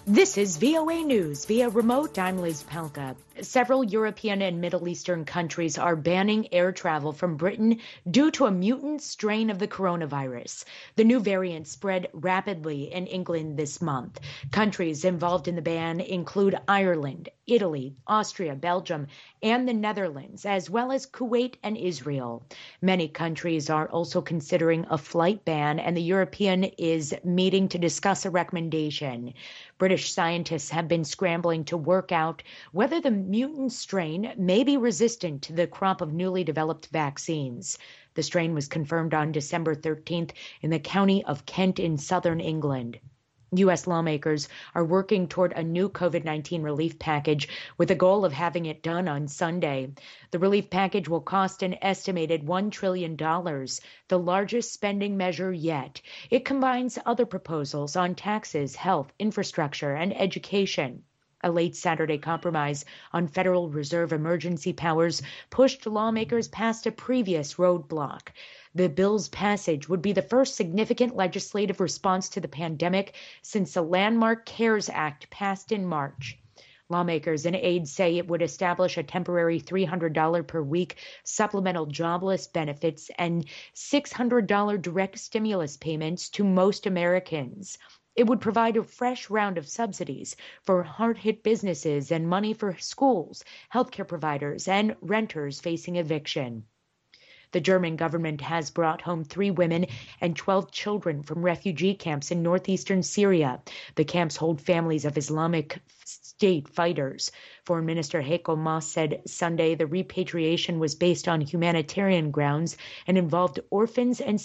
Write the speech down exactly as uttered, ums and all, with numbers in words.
This is V O A News via remote. I'm Liz Pelka. Several European and Middle Eastern countries are banning air travel from Britain due to a mutant strain of the coronavirus. The new variant spread rapidly in England this month. Countries involved in the ban include Ireland, Italy, Austria, Belgium, and the Netherlands, as well as Kuwait and Israel. Many countries are also considering a flight ban, and the European is meeting to discuss a recommendation. British scientists have been scrambling to work out whether the mutant strain may be resistant to the crop of newly developed vaccines. The strain was confirmed on December thirteenth in the county of Kent in southern England. U S lawmakers are working toward a new COVID nineteen relief package with the goal of having it done on Sunday. The relief package will cost an estimated one trillion dollars, the largest spending measure yet. It combines other proposals on taxes, health, infrastructure, and education. A late Saturday compromise on Federal Reserve emergency powers pushed lawmakers past a previous roadblock. The bill's passage would be the first significant legislative response to the pandemic since the landmark CARES Act passed in March. Lawmakers and aides say it would establish a temporary three hundred dollars per week supplemental jobless benefits and six hundred dollars direct stimulus payments to most Americans. It would provide a fresh round of subsidies for hard-hit businesses and money for schools, healthcare providers, and renters facing eviction. The German government has brought home three women and twelve children from refugee camps in northeastern Syria. The camps hold families of Islamic State fighters. Foreign Minister Heiko Maas said Sunday the repatriation was based on humanitarian grounds and involved orphans and